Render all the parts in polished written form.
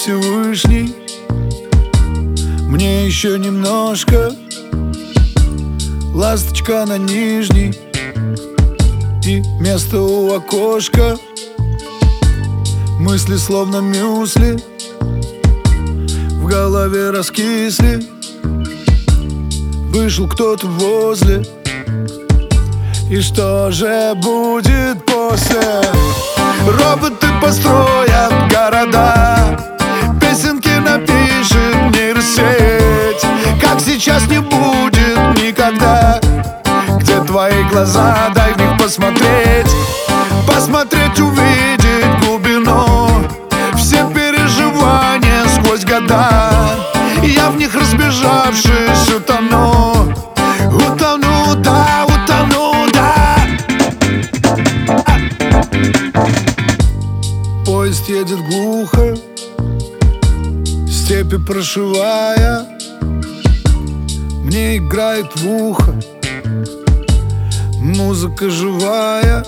Всевышний, мне еще немножко. Ласточка на нижней и место у окошка. Мысли словно мюсли в голове раскисли. Вышел кто-то возле, и что же будет после? Роботы построят города, песенки напишет нейросеть. Как сейчас не будет никогда. Где твои глаза, дай в них посмотреть. Посмотреть, увидеть глубину. Все переживания сквозь года. Я в них разбежавшись утону. Утону, да, утону, да. Поезд едет глухо, степи прошивая. Мне играет в ухо музыка живая.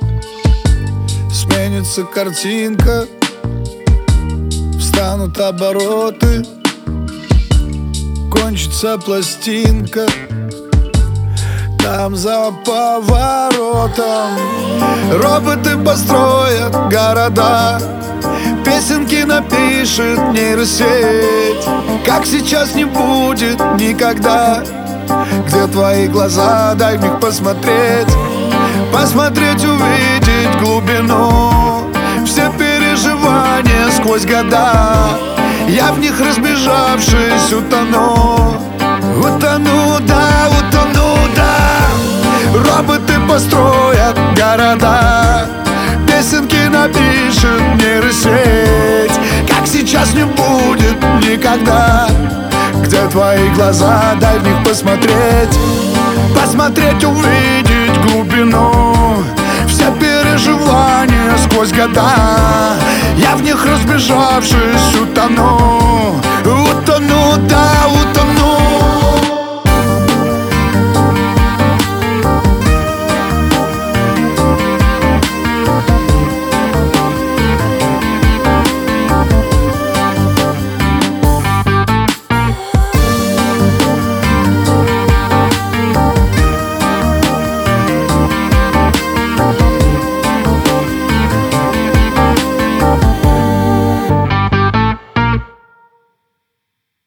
Сменится картинка, встанут обороты, кончится пластинка там за поворотом. Роботы построят города, песенки напишет нейросеть. Как сейчас не будет никогда. Где твои глаза, дай в них посмотреть. Посмотреть, увидеть глубину. Все переживания сквозь года. Я в них разбежавшись утону. Утону, да, утону, да. Роботы построят города, песенки напишет нейросеть. Как сейчас не будет никогда. Где твои глаза, дай в них посмотреть. Посмотреть, увидеть глубину. Все переживания сквозь года. Я в них разбежавшись утону.